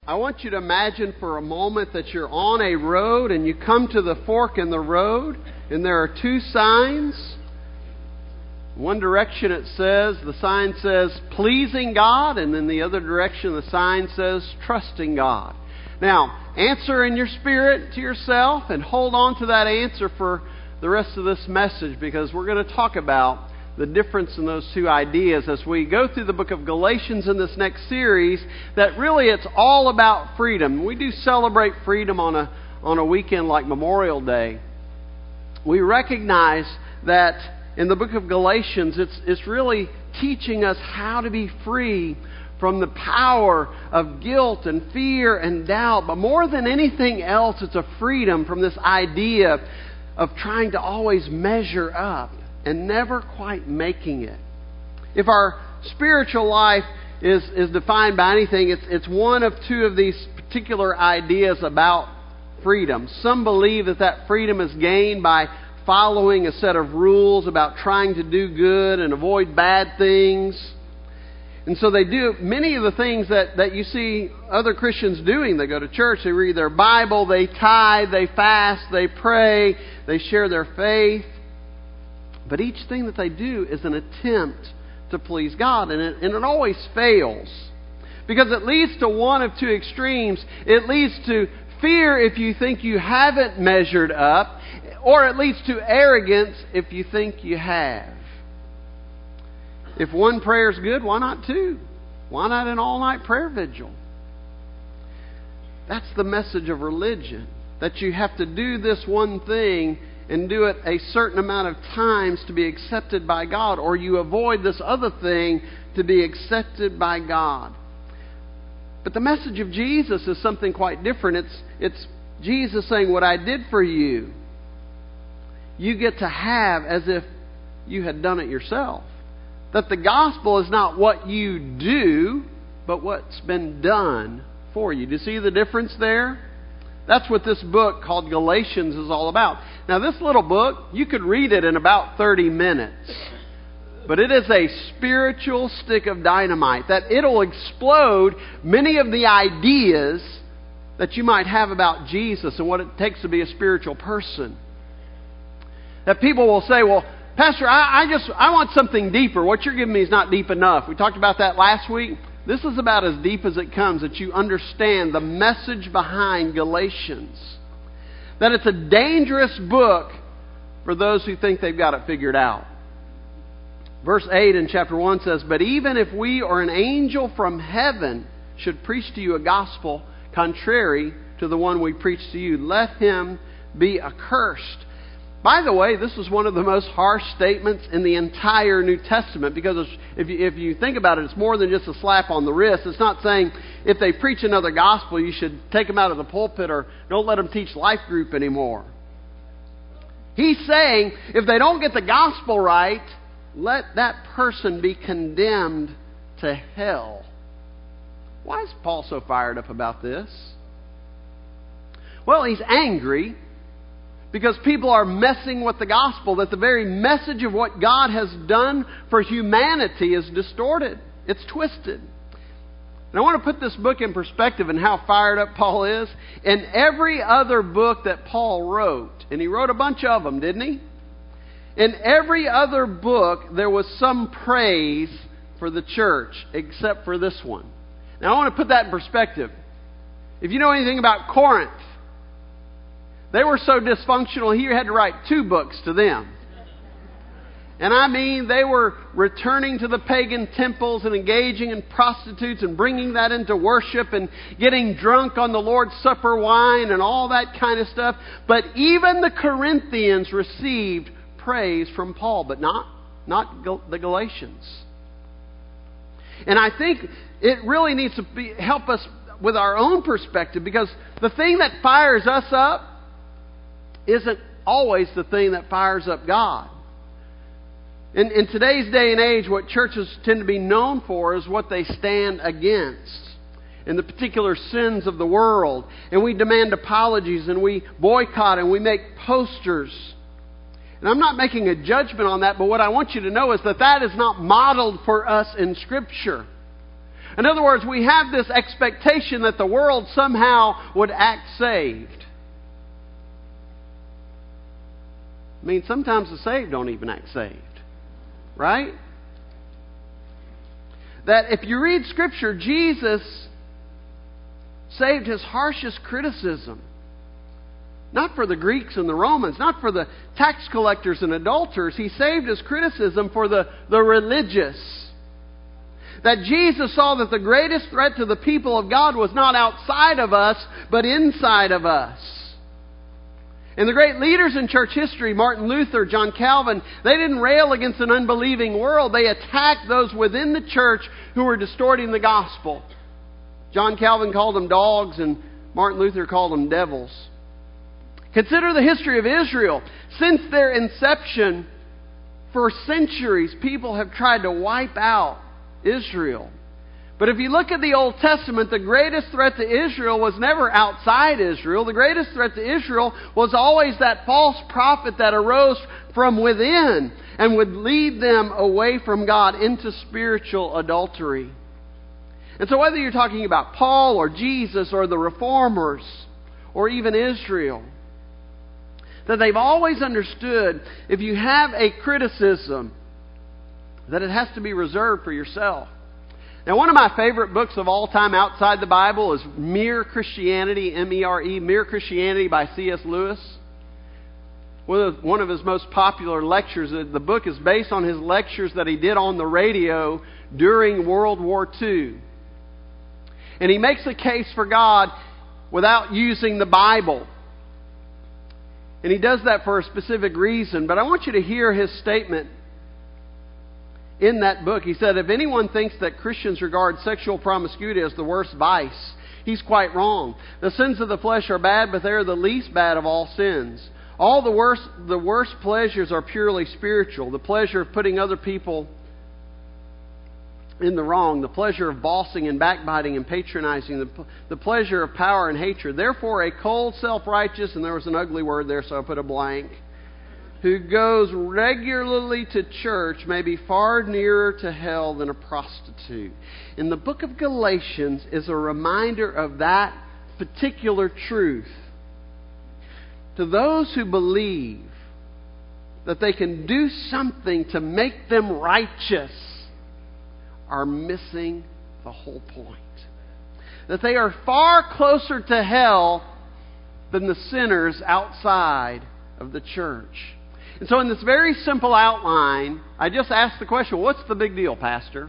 I want you to imagine for a moment that you're on a road and you come to the fork in the road and there are two signs. One direction the sign says pleasing God, and then the other direction the sign says trusting God. Now, answer in your spirit to yourself and hold on to that answer for the rest of this message, because we're going to talk about the difference in those two ideas as we go through the book of Galatians in this next series, that really it's all about freedom. We do celebrate freedom on a weekend like Memorial Day. We recognize that in the book of Galatians, it's really teaching us how to be free from the power of guilt and fear and doubt. But more than anything else, it's a freedom from this idea of trying to always measure up and never quite making it. If our spiritual life is defined by anything, it's one of two of these particular ideas about freedom. Some believe that freedom is gained by following a set of rules about trying to do good and avoid bad things. And so they do many of the things that you see other Christians doing. They go to church, they read their Bible, they tithe, they fast, they pray, they share their faith. But each thing that they do is an attempt to please God, and it always fails. Because it leads to one of two extremes. It leads to fear if you think you haven't measured up, or it leads to arrogance if you think you have. If one prayer is good, why not two? Why not an all-night prayer vigil? That's the message of religion. That you have to do this one thing and do it a certain amount of times to be accepted by God, or you avoid this other thing to be accepted by God. But the message of Jesus is something quite different. It's Jesus saying, what I did for you, you get to have as if you had done it yourself. That the gospel is not what you do, but what's been done for you. Do you see the difference there? That's what this book called Galatians is all about. Now, this little book, you could read it in about 30 minutes. But it is a spiritual stick of dynamite, that it'll explode many of the ideas that you might have about Jesus and what it takes to be a spiritual person. That people will say, well, Pastor, I want something deeper. What you're giving me is not deep enough. We talked about that last week. This is about as deep as it comes, that you understand the message behind Galatians. That it's a dangerous book for those who think they've got it figured out. Verse 8 in chapter 1 says, but even if we or an angel from heaven should preach to you a gospel contrary to the one we preach to you, let him be accursed. By the way, this is one of the most harsh statements in the entire New Testament, because if you think about it, it's more than just a slap on the wrist. It's not saying if they preach another gospel, you should take them out of the pulpit or don't let them teach life group anymore. He's saying if they don't get the gospel right, let that person be condemned to hell. Why is Paul so fired up about this? Well, he's angry because people are messing with the gospel, that the very message of what God has done for humanity is distorted. It's twisted. And I want to put this book in perspective and how fired up Paul is. In every other book that Paul wrote, and he wrote a bunch of them, didn't he? In every other book, there was some praise for the church, except for this one. Now, I want to put that in perspective. If you know anything about Corinth, they were so dysfunctional, he had to write 2 books to them. And I mean, they were returning to the pagan temples and engaging in prostitutes and bringing that into worship and getting drunk on the Lord's Supper wine and all that kind of stuff. But even the Corinthians received praise from Paul, but not the Galatians. And I think it really needs to help us with our own perspective, because the thing that fires us up isn't always the thing that fires up God. In today's day and age, what churches tend to be known for is what they stand against and the particular sins of the world. And we demand apologies and we boycott and we make posters. And I'm not making a judgment on that, but what I want you to know is that is not modeled for us in Scripture. In other words, we have this expectation that the world somehow would act saved. I mean, sometimes the saved don't even act saved. Right? That if you read Scripture, Jesus saved His harshest criticism. Not for the Greeks and the Romans, not for the tax collectors and adulterers. He saved His criticism for the religious. That Jesus saw that the greatest threat to the people of God was not outside of us, but inside of us. And the great leaders in church history, Martin Luther, John Calvin, they didn't rail against an unbelieving world. They attacked those within the church who were distorting the gospel. John Calvin called them dogs, and Martin Luther called them devils. Consider the history of Israel. Since their inception, for centuries, people have tried to wipe out Israel. But if you look at the Old Testament, the greatest threat to Israel was never outside Israel. The greatest threat to Israel was always that false prophet that arose from within and would lead them away from God into spiritual adultery. And so whether you're talking about Paul or Jesus or the Reformers or even Israel, that they've always understood if you have a criticism, that it has to be reserved for yourself. Now, one of my favorite books of all time outside the Bible is Mere Christianity, M-E-R-E, Mere Christianity by C.S. Lewis. One of his most popular lectures. The book is based on his lectures that he did on the radio during World War II. And he makes a case for God without using the Bible. And he does that for a specific reason. But I want you to hear his statement in that book. He said, if anyone thinks that Christians regard sexual promiscuity as the worst vice, he's quite wrong. The sins of the flesh are bad, but they are the least bad of all sins. All the worst pleasures are purely spiritual. The pleasure of putting other people in the wrong, the pleasure of bossing and backbiting and patronizing, the pleasure of power and hatred. Therefore, a cold, self-righteous, and there was an ugly word there, so I put a blank, who goes regularly to church may be far nearer to hell than a prostitute. In the book of Galatians is a reminder of that particular truth. To those who believe that they can do something to make them righteous are missing the whole point. That they are far closer to hell than the sinners outside of the church. And so in this very simple outline, I just asked the question, what's the big deal, Pastor?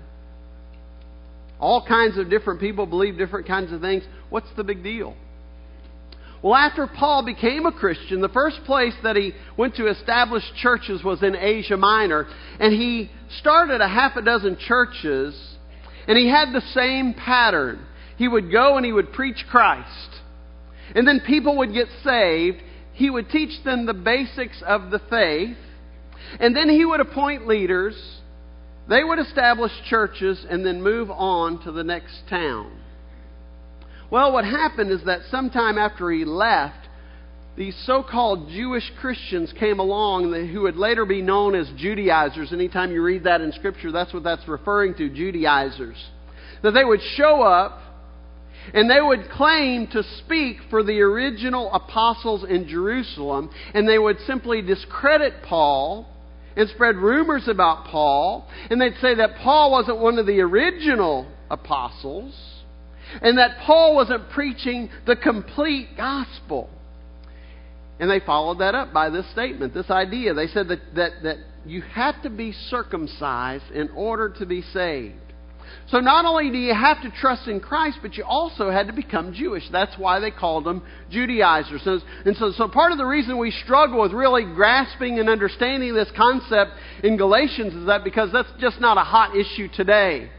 All kinds of different people believe different kinds of things. What's the big deal? Well, after Paul became a Christian, the first place that he went to establish churches was in Asia Minor. And he started a half a dozen churches, and he had the same pattern. He would go and he would preach Christ. And then people would get saved. He would teach them the basics of the faith. And then he would appoint leaders. They would establish churches and then move on to the next town. Well, what happened is that sometime after he left, these so-called Jewish Christians came along who would later be known as Judaizers. Anytime you read that in Scripture, that's what that's referring to, Judaizers. That they would show up and they would claim to speak for the original apostles in Jerusalem, and they would simply discredit Paul and spread rumors about Paul, and they'd say that Paul wasn't one of the original apostles, and that Paul wasn't preaching the complete gospel. And they followed that up by this statement, this idea. They said that you had to be circumcised in order to be saved. So not only do you have to trust in Christ, but you also had to become Jewish. That's why they called them Judaizers. And so part of the reason we struggle with really grasping and understanding this concept in Galatians is that because that's just not a hot issue today.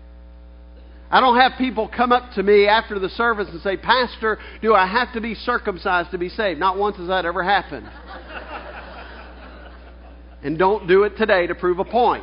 I don't have people come up to me after the service and say, Pastor, do I have to be circumcised to be saved? Not once has that ever happened. And don't do it today to prove a point.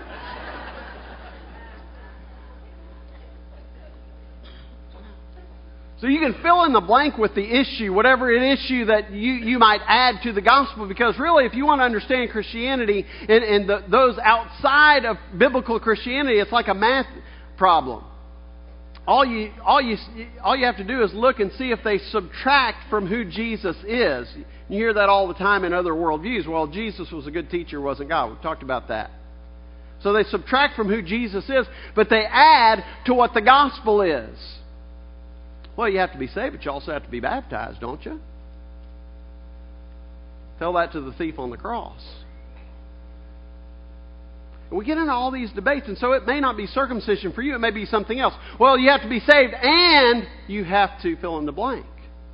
So you can fill in the blank with the issue, whatever an issue that you might add to the gospel, because really if you want to understand Christianity and those outside of biblical Christianity, it's like a math problem. all you have to do is look and see if they subtract from who Jesus is. You hear that all the time in other worldviews. Well, Jesus was a good teacher, wasn't God. We've talked about that. So they subtract from who Jesus is, but they add to what the gospel is. Well, you have to be saved, but you also have to be baptized, don't you? Tell that to the thief on the cross. We get into all these debates, and so it may not be circumcision for you. It may be something else. Well, you have to be saved, and you have to fill in the blank.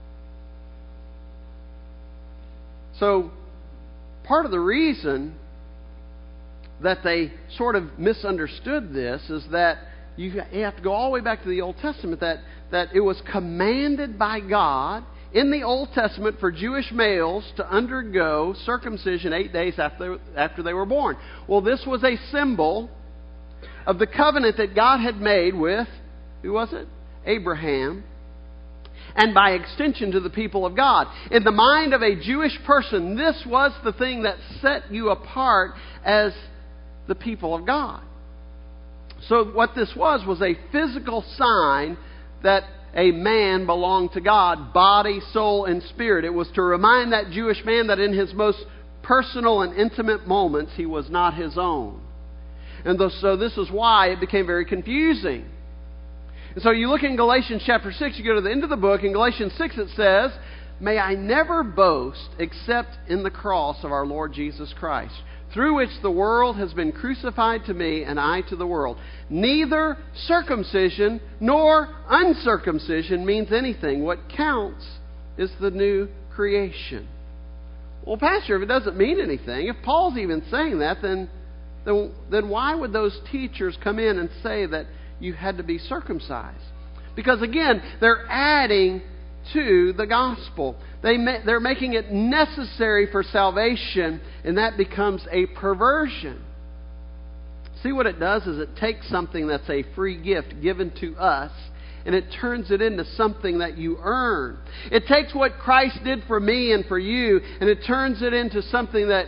So, part of the reason that they sort of misunderstood this is that you have to go all the way back to the Old Testament, that it was commanded by God in the Old Testament for Jewish males to undergo circumcision 8 days after they were born. Well, this was a symbol of the covenant that God had made with, who was it? Abraham. And by extension to the people of God. In the mind of a Jewish person, this was the thing that set you apart as the people of God. So what this was a physical sign that a man belonged to God, body, soul, and spirit. It was to remind that Jewish man that in his most personal and intimate moments, he was not his own. And so this is why it became very confusing. And so you look in Galatians chapter 6, you go to the end of the book. In Galatians 6 it says, "May I never boast except in the cross of our Lord Jesus Christ, through which the world has been crucified to me and I to the world. Neither circumcision nor uncircumcision means anything. What counts is the new creation." Well, Pastor, if it doesn't mean anything, if Paul's even saying that, then why would those teachers come in and say that you had to be circumcised? Because again, they're adding to the gospel. They're making it necessary for salvation, and that becomes a perversion. See, what it does is it takes something that's a free gift given to us, and it turns it into something that you earn. It takes what Christ did for me and for you, and it turns it into something that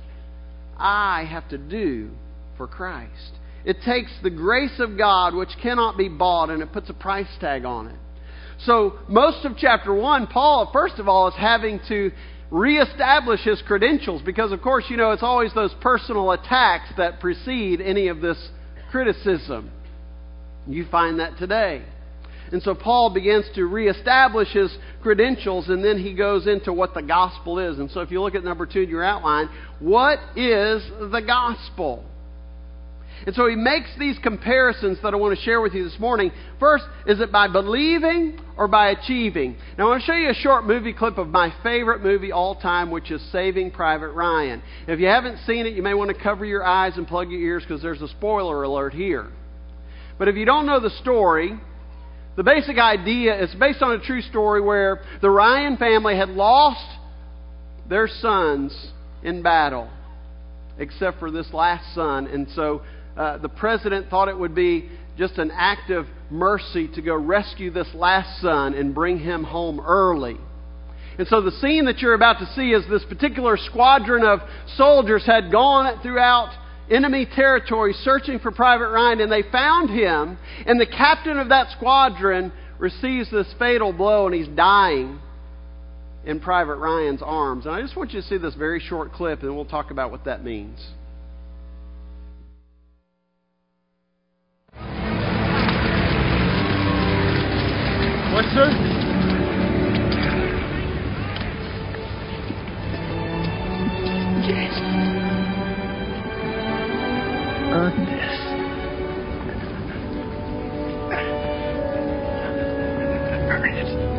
I have to do for Christ. It takes the grace of God, which cannot be bought, and it puts a price tag on it. So most of chapter 1, Paul, first of all, is having to reestablish his credentials because, of course, you know, it's always those personal attacks that precede any of this criticism. You find that today. And so Paul begins to reestablish his credentials, and then he goes into what the gospel is. And so if you look at number 2 in your outline, what is the gospel? And so he makes these comparisons that I want to share with you this morning. First, is it by believing or by achieving? Now I want to show you a short movie clip of my favorite movie all time, which is Saving Private Ryan. If you haven't seen it, you may want to cover your eyes and plug your ears because there's a spoiler alert here. But if you don't know the story, the basic idea is based on a true story where the Ryan family had lost their sons in battle, except for this last son. And so the president thought it would be just an act of mercy to go rescue this last son and bring him home early. And so the scene that you're about to see is this particular squadron of soldiers had gone throughout enemy territory searching for Private Ryan, and they found him, and the captain of that squadron receives this fatal blow, and he's dying in Private Ryan's arms. And I just want you to see this very short clip, and we'll talk about what that means. What, sir? Yes. Earn this. Earn it.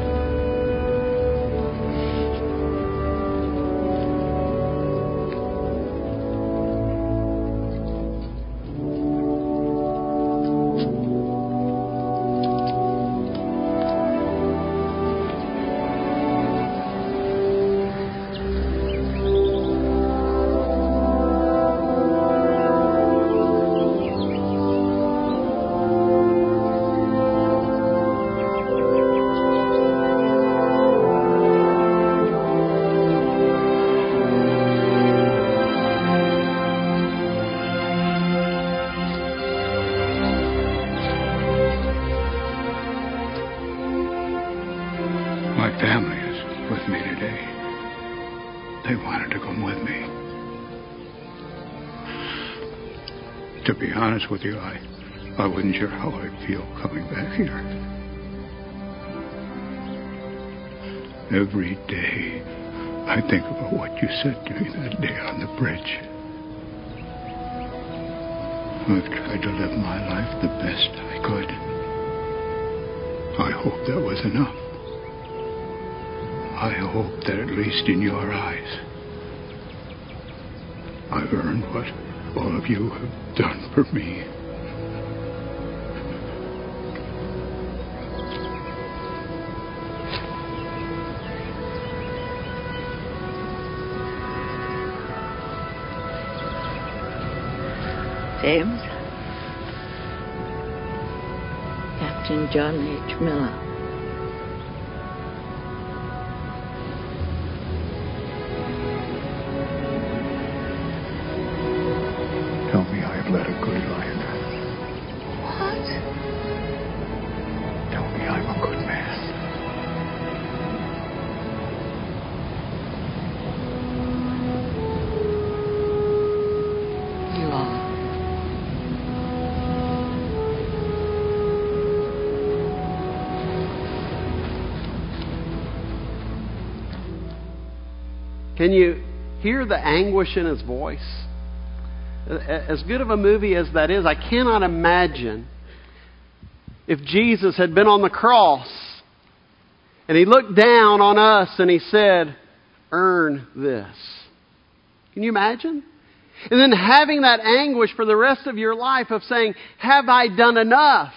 My family is with me today. They wanted to come with me. To be honest with you, I wasn't sure how I'd feel coming back here. Every day, I think about what you said to me that day on the bridge. I've tried to live my life the best I could. I hope that was enough. I hope that at least in your eyes, I've earned what all of you have done for me. James. Captain John H. Miller. Tell me I have led a good life. What? Tell me I'm a good man. You are. Can you hear the anguish in his voice? As good of a movie as that is, I cannot imagine if Jesus had been on the cross and He looked down on us and He said, "Earn this." Can you imagine? And then having that anguish for the rest of your life of saying, "Have I done enough?"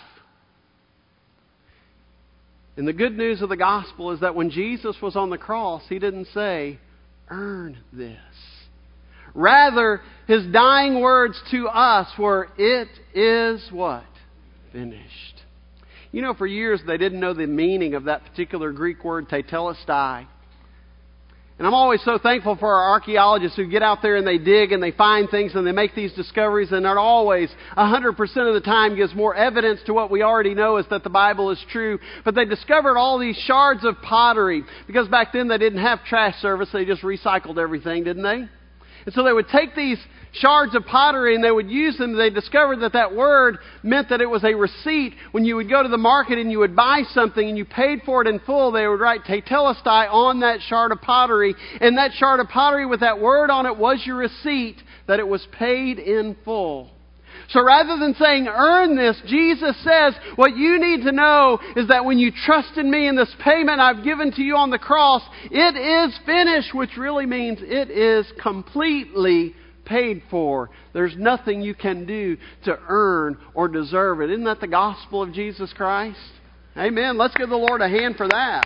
And the good news of the gospel is that when Jesus was on the cross, He didn't say, "Earn this." Rather, His dying words to us were, "It is" what? Finished. You know, for years they didn't know the meaning of that particular Greek word, tetelestai. And I'm always so thankful for our archaeologists who get out there and they dig and they find things and they make these discoveries, and it always, 100% of the time, gives more evidence to what we already know is that the Bible is true. But they discovered all these shards of pottery, because back then they didn't have trash service, they just recycled everything, didn't they? And so they would take these shards of pottery and they would use them. They discovered that that word meant that it was a receipt. When you would go to the market and you would buy something and you paid for it in full, they would write tetelestai on that shard of pottery. And that shard of pottery with that word on it was your receipt that it was paid in full. So rather than saying, "Earn this," Jesus says, what you need to know is that when you trust in me and this payment I've given to you on the cross, it is finished, which really means it is completely paid for. There's nothing you can do to earn or deserve it. Isn't that the gospel of Jesus Christ? Amen. Let's give the Lord a hand for that.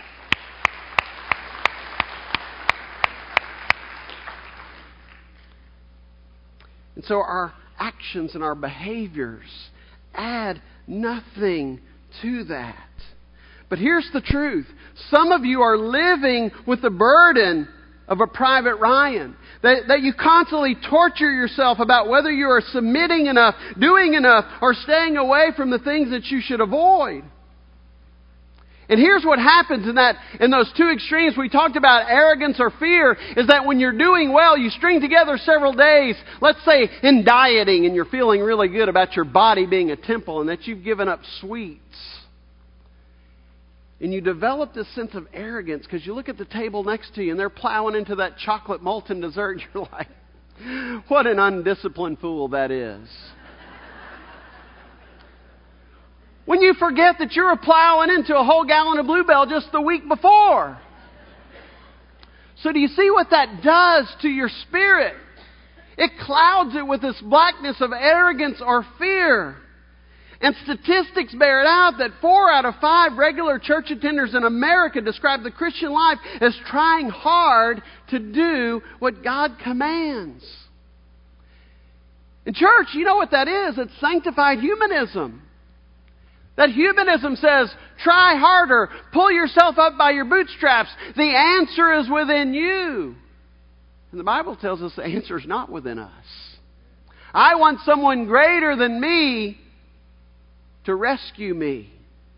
And so our actions and our behaviors add nothing to that. But here's the truth. Some of you are living with the burden of a Private Ryan. That you constantly torture yourself about whether you are submitting enough, doing enough, or staying away from the things that you should avoid. And here's what happens in those two extremes we talked about, arrogance or fear, is that when you're doing well, you string together several days, let's say in dieting, and you're feeling really good about your body being a temple and that you've given up sweets. And you develop this sense of arrogance because you look at the table next to you and they're plowing into that chocolate molten dessert. And you're like, what an undisciplined fool that is. When you forget that you were plowing into a whole gallon of Bluebell just the week before. So do you see what that does to your spirit? It clouds it with this blackness of arrogance or fear. And statistics bear it out that 4 out of 5 regular church attenders in America describe the Christian life as trying hard to do what God commands. In church, you know what that is? It's sanctified humanism. That humanism says, try harder, pull yourself up by your bootstraps. The answer is within you. And the Bible tells us the answer is not within us. I want someone greater than me to rescue me.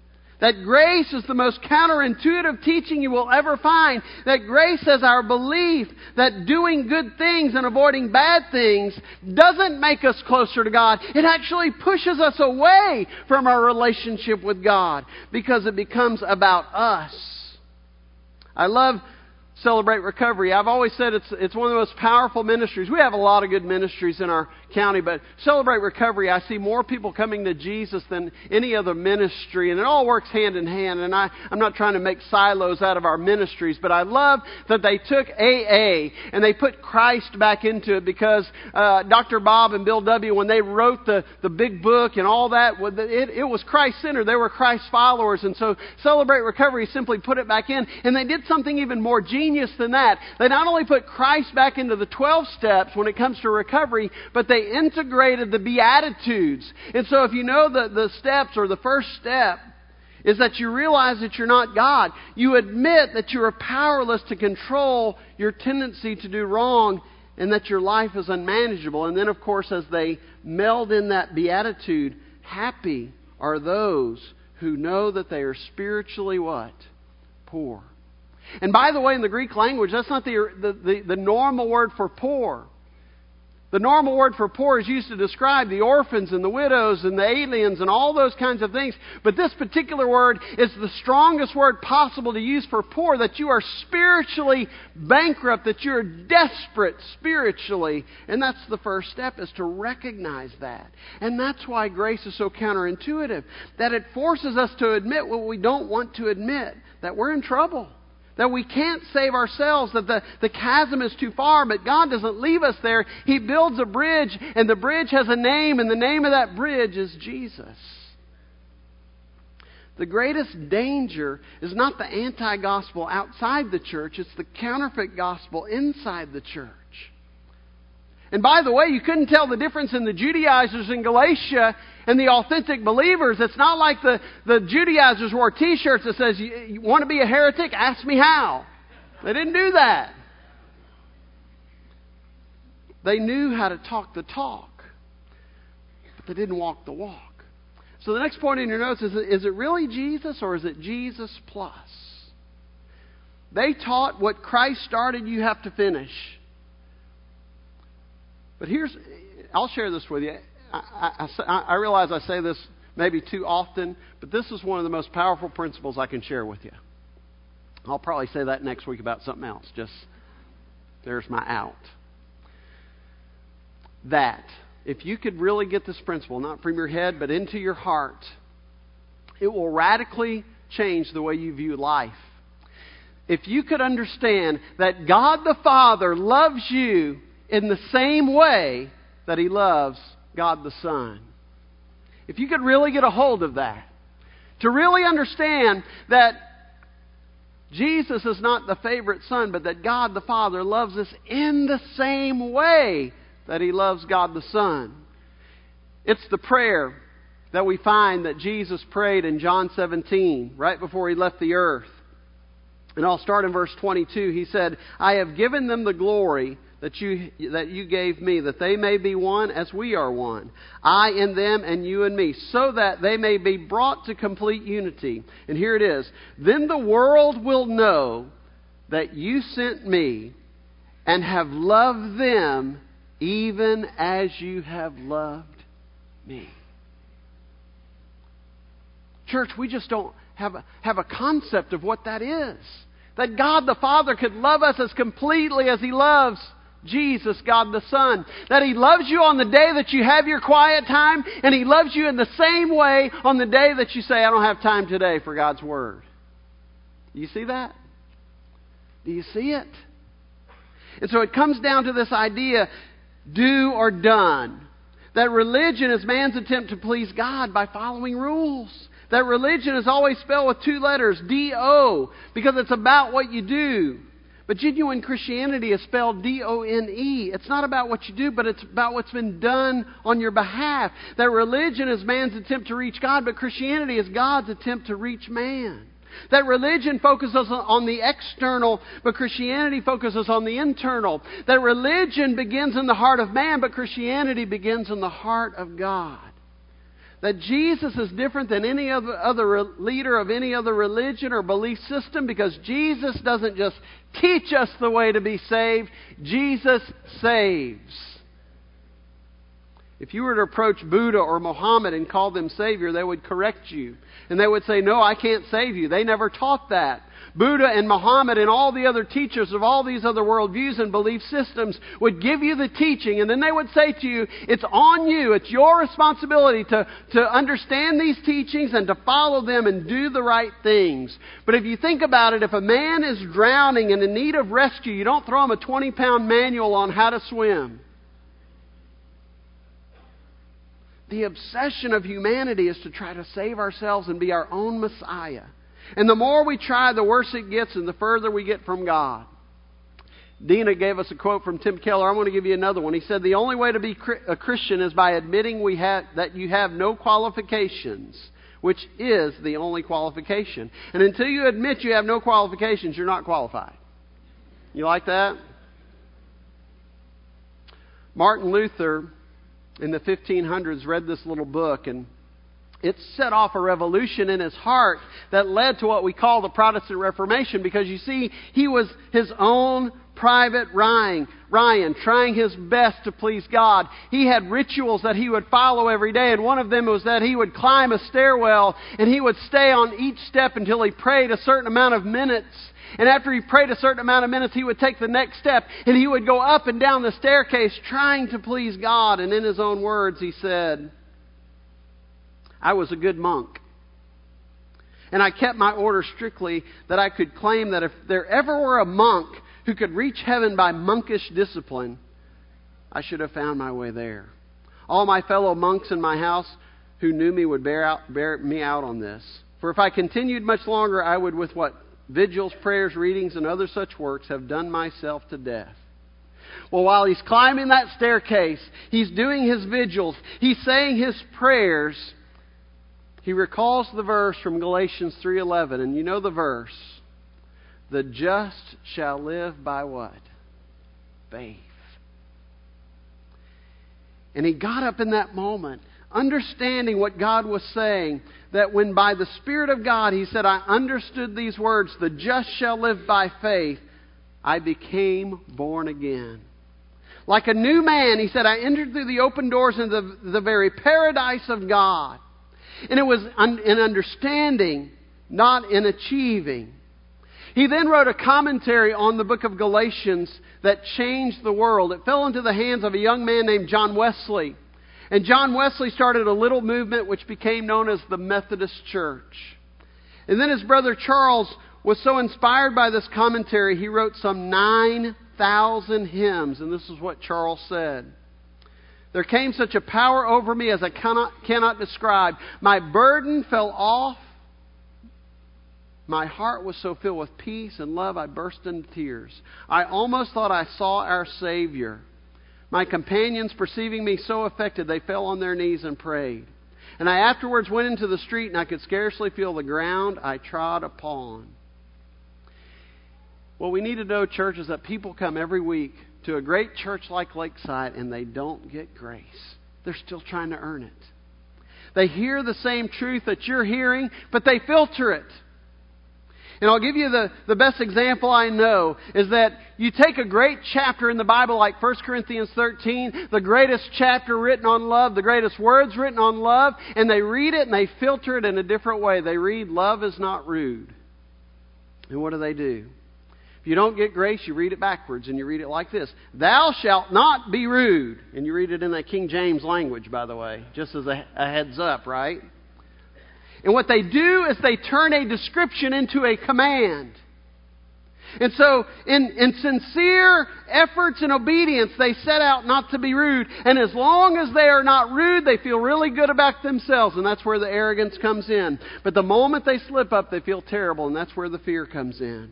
That grace is the most counterintuitive teaching you will ever find. That grace says our belief that doing good things and avoiding bad things doesn't make us closer to God. It actually pushes us away from our relationship with God because it becomes about us. I love Celebrate Recovery. I've always said it's one of the most powerful ministries. We have a lot of good ministries in our county, but Celebrate Recovery, I see more people coming to Jesus than any other ministry, and it all works hand in hand. And I'm not trying to make silos out of our ministries, but I love that they took AA and they put Christ back into it, because Dr. Bob and Bill W., when they wrote the big book and all that, it was Christ-centered. They were Christ followers, and so Celebrate Recovery simply put it back in, and they did something even more genius than that. They not only put Christ back into the 12 steps when it comes to recovery, but they integrated the Beatitudes. And so if you know the steps, or the first step is that you realize that you're not God. You admit that you are powerless to control your tendency to do wrong, and that your life is unmanageable. And then, of course, as they meld in that Beatitude, happy are those who know that they are spiritually what? Poor. And by the way, in the Greek language, that's not the normal word for poor. The normal word for poor is used to describe the orphans and the widows and the aliens and all those kinds of things. But this particular word is the strongest word possible to use for poor, that you are spiritually bankrupt, that you're desperate spiritually. And that's the first step, is to recognize that. And that's why grace is so counterintuitive, that it forces us to admit what we don't want to admit, that we're in trouble. That we can't save ourselves, that the chasm is too far, but God doesn't leave us there. He builds a bridge, and the bridge has a name, and the name of that bridge is Jesus. The greatest danger is not the anti-gospel outside the church, it's the counterfeit gospel inside the church. And by the way, you couldn't tell the difference in the Judaizers in Galatia and the authentic believers. It's not like the Judaizers wore t-shirts that says, you want to be a heretic? Ask me how. They didn't do that. They knew how to talk the talk, but they didn't walk the walk. So the next point in your notes is it really Jesus, or is it Jesus plus? They taught what Christ started, you have to finish. But I'll share this with you. I realize I say this maybe too often, but this is one of the most powerful principles I can share with you. I'll probably say that next week about something else. Just, there's my out. That, if you could really get this principle, not from your head, but into your heart, it will radically change the way you view life. If you could understand that God the Father loves you in the same way that He loves God the Son. If you could really get a hold of that, to really understand that Jesus is not the favorite son, but that God the Father loves us in the same way that He loves God the Son. It's the prayer that we find that Jesus prayed in John 17, right before He left the earth. And I'll start in verse 22. He said, I have given them the glory that you gave me, that they may be one as we are one. I in them and you in me, so that they may be brought to complete unity. And here it is. Then the world will know that you sent me and have loved them even as you have loved me. Church, we just don't have a concept of what that is. That God the Father could love us as completely as He loves Jesus, God the Son. That He loves you on the day that you have your quiet time, and He loves you in the same way on the day that you say, I don't have time today for God's Word. Do you see that? Do you see it? And so it comes down to this idea, do or done. That religion is man's attempt to please God by following rules. That religion is always spelled with two letters, D-O, because it's about what you do. But genuine Christianity is spelled D-O-N-E. It's not about what you do, but it's about what's been done on your behalf. That religion is man's attempt to reach God, but Christianity is God's attempt to reach man. That religion focuses on the external, but Christianity focuses on the internal. That religion begins in the heart of man, but Christianity begins in the heart of God. that Jesus is different than any other leader of any other religion or belief system, because Jesus doesn't just teach us the way to be saved. Jesus saves. If you were to approach Buddha or Muhammad and call them Savior, they would correct you. And they would say, no, I can't save you. They never taught that. Buddha and Muhammad and all the other teachers of all these other worldviews and belief systems would give you the teaching, and then they would say to you, it's on you, it's your responsibility to understand these teachings and to follow them and do the right things. But if you think about it, if a man is drowning and in need of rescue, you don't throw him a 20-pound manual on how to swim. The obsession of humanity is to try to save ourselves and be our own Messiah. And the more we try, the worse it gets and the further we get from God. Dina gave us a quote from Tim Keller. I'm going to give you another one. He said, the only way to be a Christian is by admitting that you have no qualifications, which is the only qualification. And until you admit you have no qualifications, you're not qualified. You like that? Martin Luther in the 1500s read this little book, and it set off a revolution in his heart that led to what we call the Protestant Reformation, because you see, he was his own private Ryan, trying his best to please God. He had rituals that he would follow every day, and one of them was that he would climb a stairwell and he would stay on each step until he prayed a certain amount of minutes. And after he prayed a certain amount of minutes, he would take the next step and he would go up and down the staircase trying to please God. And in his own words, he said, I was a good monk. And I kept my order strictly, that I could claim that if there ever were a monk who could reach heaven by monkish discipline, I should have found my way there. All my fellow monks in my house who knew me would bear me out on this. For if I continued much longer, I would, with what vigils, prayers, readings, and other such works, have done myself to death. Well, while he's climbing that staircase, he's doing his vigils, he's saying his prayers, he recalls the verse from Galatians 3:11, and you know the verse. The just shall live by what? Faith. And he got up in that moment, understanding what God was saying, that when by the Spirit of God he said, I understood these words, the just shall live by faith, I became born again. Like a new man, he said, I entered through the open doors into the very paradise of God. And it was in understanding, not in achieving. He then wrote a commentary on the book of Galatians that changed the world. It fell into the hands of a young man named John Wesley. And John Wesley started a little movement which became known as the Methodist Church. And then his brother Charles was so inspired by this commentary, he wrote some 9,000 hymns. And this is what Charles said. There came such a power over me as I cannot describe. My burden fell off. My heart was so filled with peace and love, I burst into tears. I almost thought I saw our Savior. My companions, perceiving me so affected, they fell on their knees and prayed. And I afterwards went into the street, and I could scarcely feel the ground I trod upon. What we need to know, church, is that people come every week to a great church like Lakeside, and they don't get grace. They're still trying to earn it. They hear the same truth that you're hearing, but they filter it. And I'll give you the best example I know is that you take a great chapter in the Bible like 1 Corinthians 13, the greatest chapter written on love, the greatest words written on love, and they read it and they filter it in a different way. They read, love is not rude. And what do? If you don't get grace, you read it backwards and you read it like this. Thou shalt not be rude. And you read it in that King James language, by the way, just as a heads up, right? And what they do is they turn a description into a command. And so in sincere efforts and obedience, they set out not to be rude. And as long as they are not rude, they feel really good about themselves. And that's where the arrogance comes in. But the moment they slip up, they feel terrible. And that's where the fear comes in.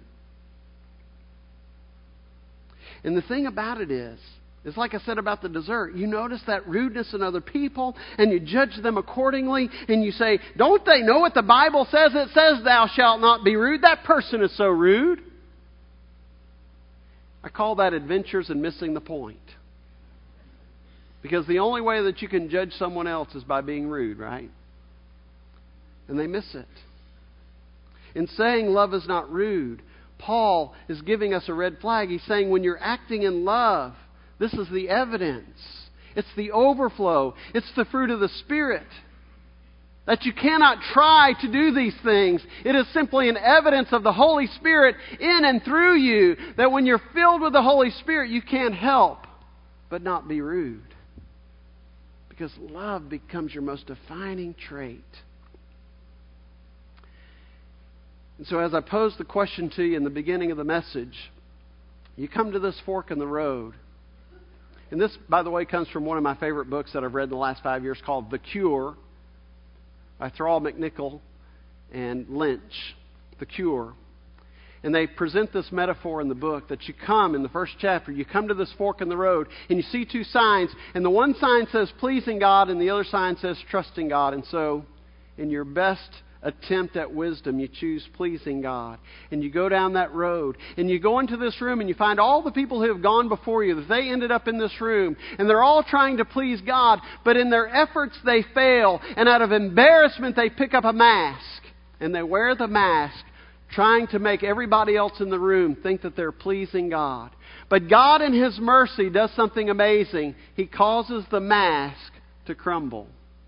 And the thing about it is, it's like I said about the dessert. You notice that rudeness in other people and you judge them accordingly and you say, don't they know what the Bible says? It says thou shalt not be rude. That person is so rude. I call that adventures and missing the point. Because the only way that you can judge someone else is by being rude, right? and they miss it. In saying love is not rude, Paul is giving us a red flag. He's saying when you're acting in love, this is the evidence. It's the overflow. It's the fruit of the Spirit. That you cannot try to do these things. It is simply an evidence of the Holy Spirit in and through you. That when you're filled with the Holy Spirit, you can't help but not be rude. Because love becomes your most defining trait. And so as I posed the question to you in the beginning of the message, you come to this fork in the road. And this, by the way, comes from one of my favorite books that I've read in the last 5 years called The Cure by Thrall McNichol and Lynch. The Cure. And they present this metaphor in the book that you come, in the first chapter, you come to this fork in the road and you see two signs. And the one sign says pleasing God and the other sign says trusting God. And so, in your best attempt at wisdom, you choose pleasing God. And you go down that road. And you go into this room and you find all the people who have gone before you, that they ended up in this room. And they're all trying to please God. But in their efforts they fail. And out of embarrassment they pick up a mask. And they wear the mask, trying to make everybody else in the room think that they're pleasing God. But God in His mercy does something amazing. He causes the mask to crumble.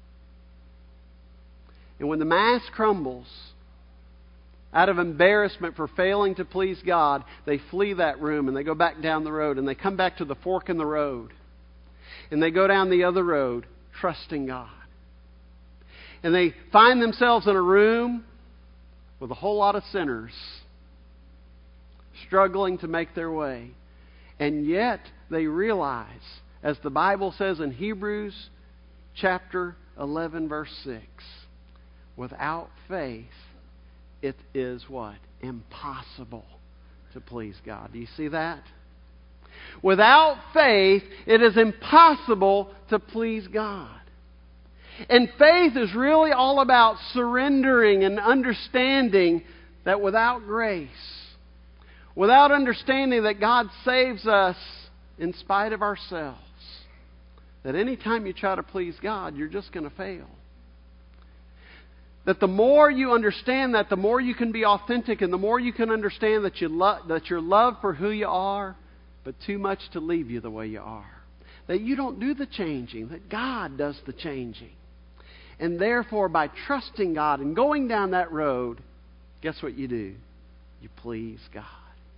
And when the mask crumbles, out of embarrassment for failing to please God, they flee that room and they go back down the road and they come back to the fork in the road. And they go down the other road, trusting God. And they find themselves in a room with a whole lot of sinners struggling to make their way. And yet they realize, as the Bible says in Hebrews chapter 11 verse 6, without faith it is what? Impossible to please God. Do you see that? Without faith it is impossible to please God. And faith is really all about surrendering and understanding that without grace, without understanding that God saves us in spite of ourselves, that any time you try to please God, you're just going to fail. That the more you understand that, the more you can be authentic and the more you can understand that you're loved for who you are, but too much to leave you the way you are. That you don't do the changing, that God does the changing. And therefore, by trusting God and going down that road, guess what you do? You please God.